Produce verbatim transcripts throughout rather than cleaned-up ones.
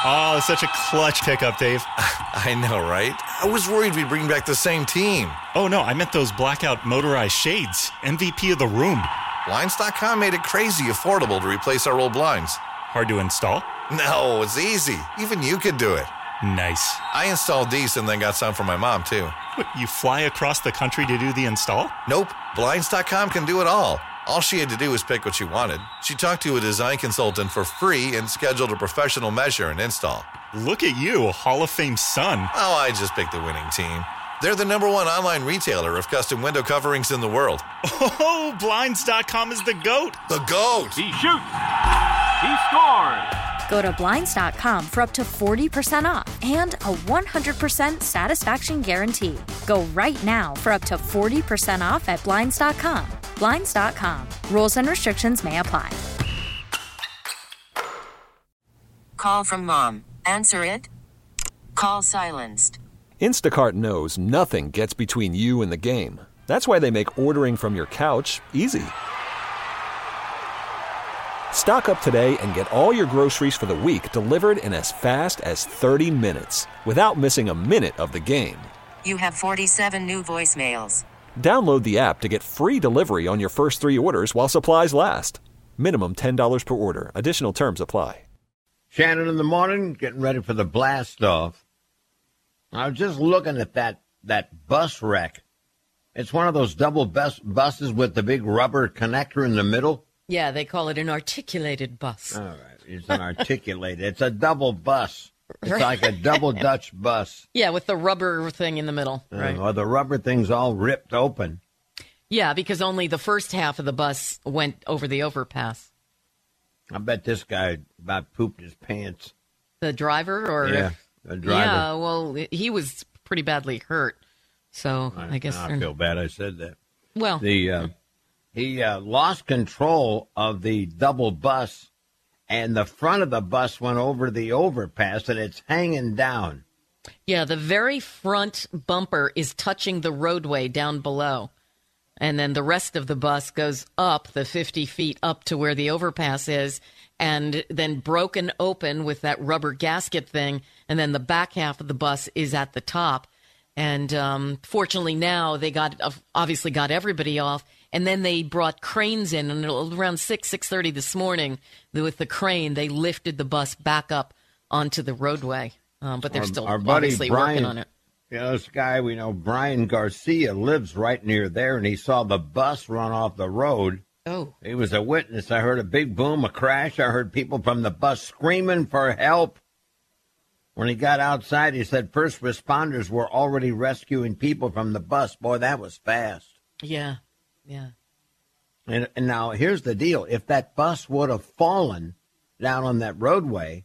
Oh, such a clutch pickup, Dave. I know, right? I was worried we'd bring back the same team. Oh, no, I meant those blackout motorized shades. M V P of the room. Blinds dot com made it crazy affordable to replace our old blinds. Hard to install? No, it's easy. Even you could do it. Nice. I installed these and then got some for my mom, too. What, you fly across the country to do the install? Nope. Blinds dot com can do it all. All she had to do was pick what she wanted. She talked to a design consultant for free and scheduled a professional measure and install. Look at you, a Hall of Fame son. Oh, I just picked the winning team. They're the number one online retailer of custom window coverings in the world. Oh, Blinds dot com is the GOAT. The GOAT! He shoots! He scores! Go to Blinds dot com for up to forty percent off and a one hundred percent satisfaction guarantee. Go right now for up to forty percent off at Blinds dot com. Blinds dot com. Rules and restrictions may apply. Call from mom. Answer it. Call silenced. Instacart knows nothing gets between you and the game. That's why they make ordering from your couch easy. Stock up today and get all your groceries for the week delivered in as fast as thirty minutes without missing a minute of the game. You have forty-seven new voicemails. Download the app to get free delivery on your first three orders while supplies last. Minimum ten dollars per order. Additional terms apply. Shannon in the morning, getting ready for the blast off. I was just looking at that, that bus wreck. It's one of those double bus buses with the big rubber connector in the middle. Yeah, they call it an articulated bus. All right, it's an articulated. It's a double bus. It's like a double Dutch bus. Yeah, with the rubber thing in the middle. Uh, right. Well, the rubber thing's all ripped open. Yeah, because only the first half of the bus went over the overpass. I bet this guy about pooped his pants. The driver, or yeah, the driver. Yeah, well, he was pretty badly hurt. So I, I guess I feel bad I said that. Well, the uh, he uh, lost control of the double bus. And the front of the bus went over the overpass, and it's hanging down. Yeah, the very front bumper is touching the roadway down below. And then the rest of the bus goes up the fifty feet up to where the overpass is, and then broken open with that rubber gasket thing. And then the back half of the bus is at the top. And um, fortunately now they got obviously got everybody off. And then they brought cranes in, and around six, six thirty this morning, with the crane, they lifted the bus back up onto the roadway. Um, but they're our, still our obviously Brian, working on it. You know, this guy we know, Brian Garcia, lives right near there, and he saw the bus run off the road. Oh. He was a witness. I heard a big boom, a crash. I heard people from the bus screaming for help. When he got outside, he said first responders were already rescuing people from the bus. Boy, that was fast. Yeah. Yeah. And, and now here's the deal. If that bus would have fallen down on that roadway,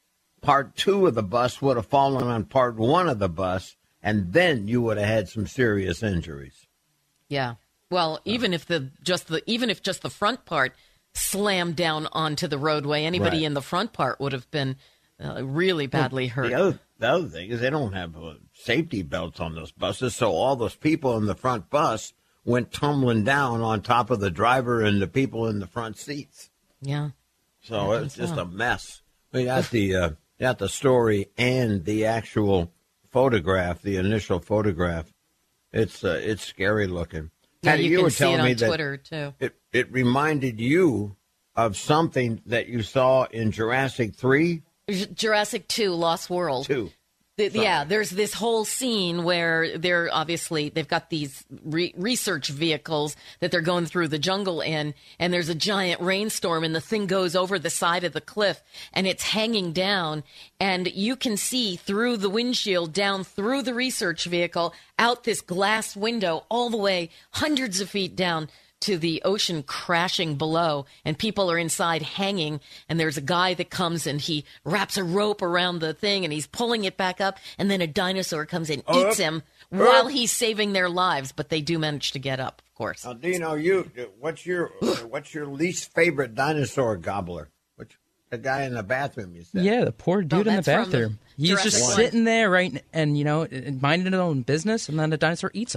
part two of the bus would have fallen on part one of the bus, and then you would have had some serious injuries. Yeah. Well, even if the just the even if just the front part slammed down onto the roadway, anybody Right. in the front part would have been uh, really badly hurt. The other, the other thing is they don't have uh, safety belts on those buses, so all those people in the front bus went tumbling down on top of the driver and the people in the front seats. Yeah. So it's just a mess. We got the uh, got the story and the actual photograph, the initial photograph. It's uh, it's scary looking. Yeah, Patty, you, you can were see telling it on me that Twitter too. It it reminded you of something that you saw in Jurassic three. Jurassic two, Lost World. Two. The, yeah, there's this whole scene where they're obviously, they've got these re- research vehicles that they're going through the jungle in, and there's a giant rainstorm, and the thing goes over the side of the cliff, and it's hanging down, and you can see through the windshield, down through the research vehicle, out this glass window, all the way hundreds of feet down to the ocean crashing below, and people are inside hanging, and there's a guy that comes and he wraps a rope around the thing and he's pulling it back up, and then a dinosaur comes and eats uh, him uh, while he's saving their lives, but they do manage to get up, of course. Uh, do you know you? What's your what's your least favorite dinosaur gobbler? Which the guy in the bathroom? You said. Yeah, the poor dude Oh, in the that's from bathroom. the He's Jurassic just one. sitting there, right, and you know, minding his own business, and then the dinosaur eats him.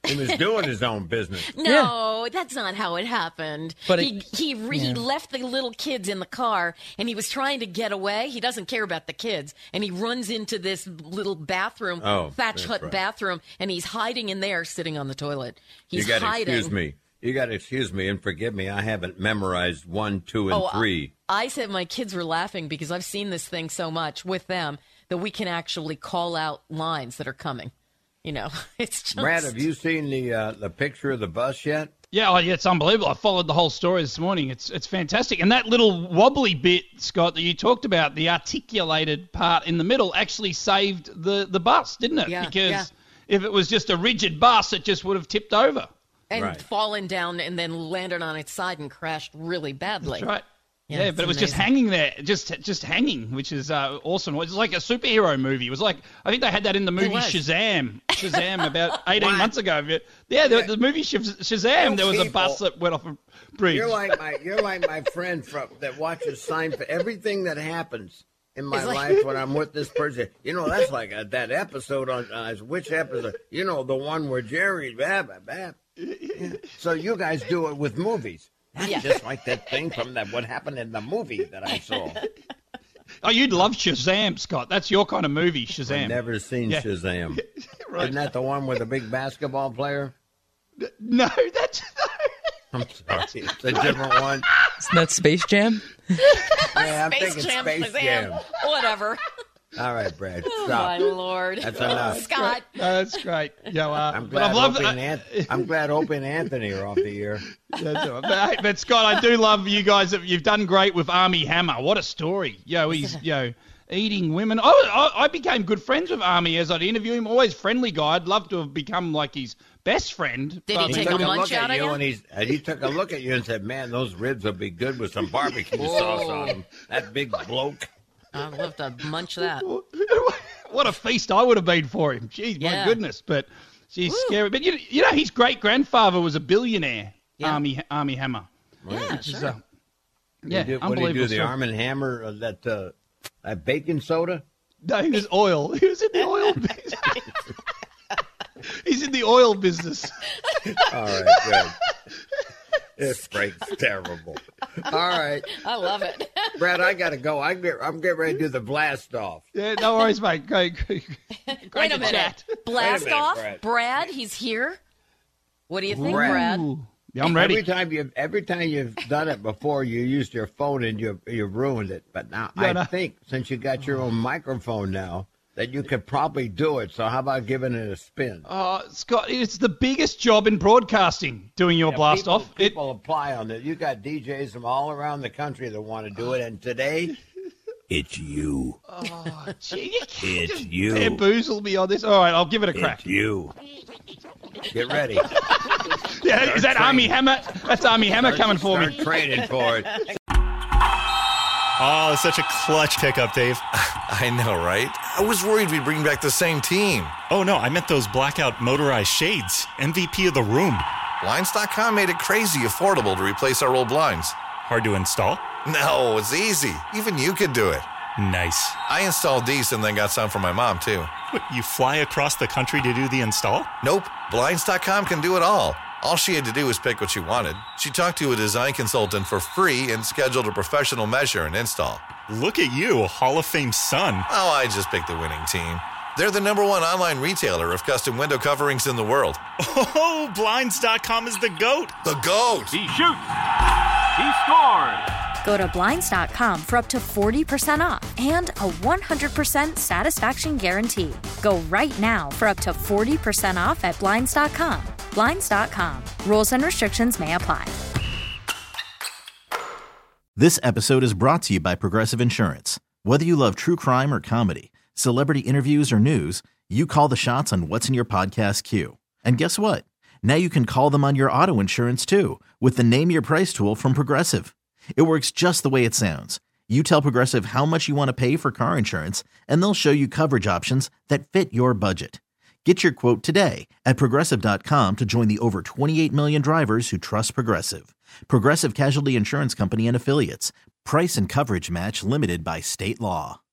He was doing his own business. No, yeah. That's not how it happened. But he it, he, yeah. he left the little kids in the car, and he was trying to get away. He doesn't care about the kids, and he runs into this little bathroom, oh, thatch hut right. bathroom, and he's hiding in there, sitting on the toilet. He's you gotta hiding. Excuse me. You got to excuse me and forgive me. I haven't memorized one, two, and oh, three. I, I said my kids were laughing because I've seen this thing so much with them that we can actually call out lines that are coming. You know, it's just... Brad, have you seen the uh, the picture of the bus yet? Yeah, oh, yeah, it's unbelievable. I followed the whole story this morning. It's it's fantastic. And that little wobbly bit, Scott, that you talked about, the articulated part in the middle, actually saved the, the bus, didn't it? Yeah, because yeah. if it was just a rigid bus, it just would have tipped over. And right. fallen down and then landed on its side and crashed really badly. That's right. Yeah, yeah but it was amazing. just hanging there, just just hanging, which is uh, awesome. It was like a superhero movie. It was like, I think they had that in the movie Shazam. Shazam about eighteen months ago. Yeah, the, the movie Shazam, there was a bus that went off a bridge. You're like my, you're like my friend from, that watches Seinfeld. Everything that happens in my like... life when I'm with this person, you know, that's like a, that episode on, uh, which episode? You know, the one where Jerry, blah, blah, blah. Yeah. So you guys do it with movies. That's yeah. just like that thing from that what happened in the movie that I saw. Oh, you'd love Shazam, Scott. That's your kind of movie, Shazam. I've never seen yeah. Shazam. Right. Isn't that the one with the big basketball player? No, that's... I'm sorry. It's a different one. Isn't that Space Jam? Yeah, I'm Space thinking Jam, Space Shazam. Jam. Whatever. All right, Brad. Oh, stop. my Lord. That's enough. Scott. No, that's great. Yeah, uh, I'm glad Opie and Anthony, I'm glad Opie and Anthony are off the air. That's all right. But, hey, but Scott, I do love you guys. You've done great with Armie Hammer. What a story. Yo, he's yo eating women. I, I, I became good friends with Armie as I'd interview him. Always friendly guy. I'd love to have become like his best friend. Did he he take took a a munch look out at of you you? and, he's, and he took a look at you and said, "Man, those ribs would be good with some barbecue sauce on them." That big bloke. I'd love to munch that. What a feast I would have been for him. Jeez, my Yeah. goodness. But she's Woo. scary. But you, you know, his great-grandfather was a billionaire, Yeah. Armie, Armie Hammer. Yeah, Which is, sure. uh, yeah, What do you do, unbelievable. what do you do, the story. Arm and Hammer, uh, that, uh, that baking soda? No, he was oil. He was in the oil business. He's in the oil business. All right, good. This break's terrible. All right. I love it. Brad, I got to go. I get, I'm getting ready to do the blast off. Yeah, no worries, mate. Go, go, go. Wait a minute. Chat. Blast minute, off? Brad. Brad, he's here? What do you think, Brad. Brad? Ooh. Yeah, I'm ready. Every time you've every time you've done it before, you used your phone and you you ruined it. But now Yeah, I no. think since you got your own microphone now, that you could probably do it. So how about giving it a spin? Uh, Scott, it's the biggest job in broadcasting, doing your Yeah, blast people, off. It, People apply on it. You got D Js from all around the country that want to do it, and today, it's you. oh, gee, you can't It's just you. bamboozle me on this. All right, I'll give it a crack. It's you. Get ready. Yeah, is that training. Armie Hammer? That's Armie Hammer coming for Start me. training for it. Oh, such a clutch pickup, Dave. I know, right? I was worried we'd bring back the same team. Oh, no, I meant those blackout motorized shades. M V P of the room. Blinds dot com made it crazy affordable to replace our old blinds. Hard to install? No, it's easy. Even you could do it. Nice. I installed these and then got some for my mom, too. What, you fly across the country to do the install? Nope. Blinds dot com can do it all. All she had to do was pick what she wanted. She talked to a design consultant for free and scheduled a professional measure and install. Look at you, Hall of Fame son. Oh, I just picked the winning team. They're the number one online retailer of custom window coverings in the world. Oh, Blinds dot com is the GOAT. The GOAT! He shoots. He scores. Go to Blinds dot com for up to forty percent off and a one hundred percent satisfaction guarantee. Go right now for up to forty percent off at Blinds dot com. Blinds dot com. Rules and restrictions may apply. This episode is brought to you by Progressive Insurance. Whether you love true crime or comedy, celebrity interviews or news, you call the shots on what's in your podcast queue. And guess what? Now you can call them on your auto insurance too with the Name Your Price tool from Progressive. It works just the way it sounds. You tell Progressive how much you want to pay for car insurance, and they'll show you coverage options that fit your budget. Get your quote today at Progressive dot com to join the over twenty-eight million drivers who trust Progressive. Progressive Casualty Insurance Company and Affiliates. Price and coverage match limited by state law.